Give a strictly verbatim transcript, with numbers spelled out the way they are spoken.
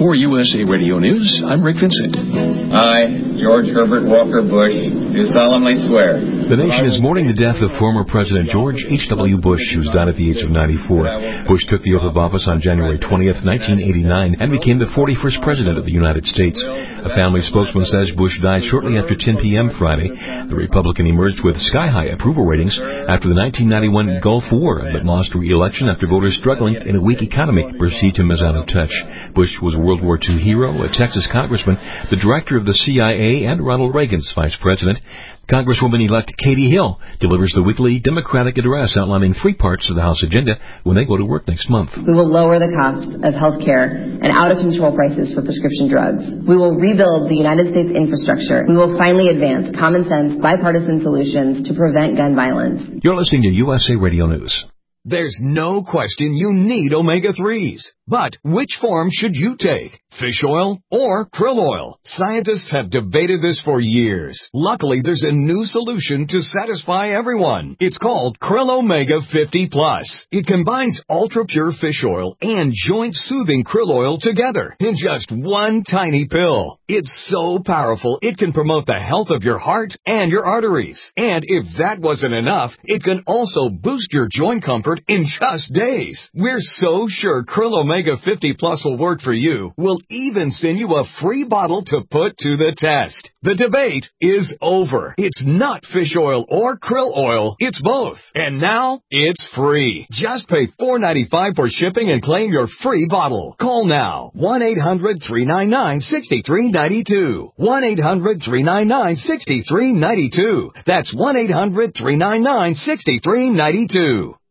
For U S A Radio News, I'm Rick Vincent. I, George Herbert Walker Bush, do solemnly swear. The nation is mourning the death of former President George H W. Bush, who's died at the age of ninety-four. Bush took the oath of office on January twentieth, nineteen eighty-nine, and became the forty-first President of the United States. A family spokesman says Bush died shortly after ten p.m. Friday. The Republican emerged with sky-high approval ratings after the nineteen ninety-one Gulf War, but lost re-election after voters struggling in a weak economy perceived him as out of touch. Bush was a World War Two hero, a Texas congressman, the director of the C I A, and Ronald Reagan's vice president. Congresswoman-elect Katie Hill delivers the weekly Democratic address outlining three parts of the House agenda when they go to work next month. We will lower the cost of health care and out-of-control prices for prescription drugs. We will rebuild the United States infrastructure. We will finally advance common-sense, bipartisan solutions to prevent gun violence. You're listening to U S A Radio News. There's no question you need omega threes. But which form should you take? Fish oil or krill oil? Scientists have debated this for years. Luckily, there's a new solution to satisfy everyone. It's called Krill Omega fifty plus. It combines ultra-pure fish oil and joint-soothing krill oil together in just one tiny pill. It's so powerful, it can promote the health of your heart and your arteries. And if that wasn't enough, it can also boost your joint comfort in just days. We're so sure Krill Omega fifty plus will work for you. We'll even send you a free bottle to put to the test. The debate is over. It's not fish oil or krill oil. It's both. And now it's free. Just pay four dollars and ninety-five cents for shipping and claim your free bottle. Call now. one eight hundred three nine nine six three nine two. one eight hundred three nine nine six three nine two. That's one eight hundred three nine nine six three nine two.